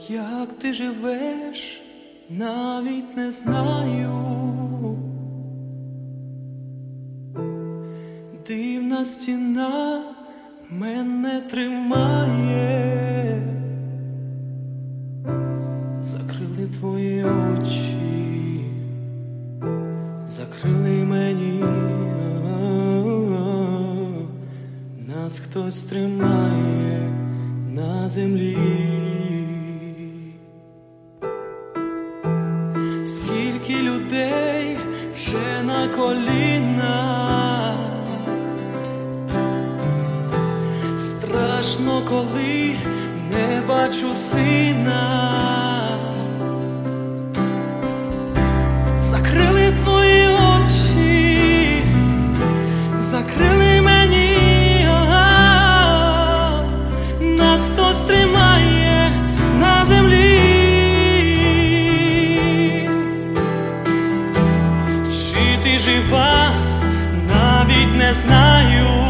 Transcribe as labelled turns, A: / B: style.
A: Як ти живеш, навіть не знаю. Дивна стіна мене тримає, закрили твої очі, закрили мені, нас хтось тримає на землі. Скільки людей вже на колінах, страшно, коли не бачу сина. Закрили твої очі, закрили мені, нас хтось тримає на землі. Чи ти жива, навіть не знаю.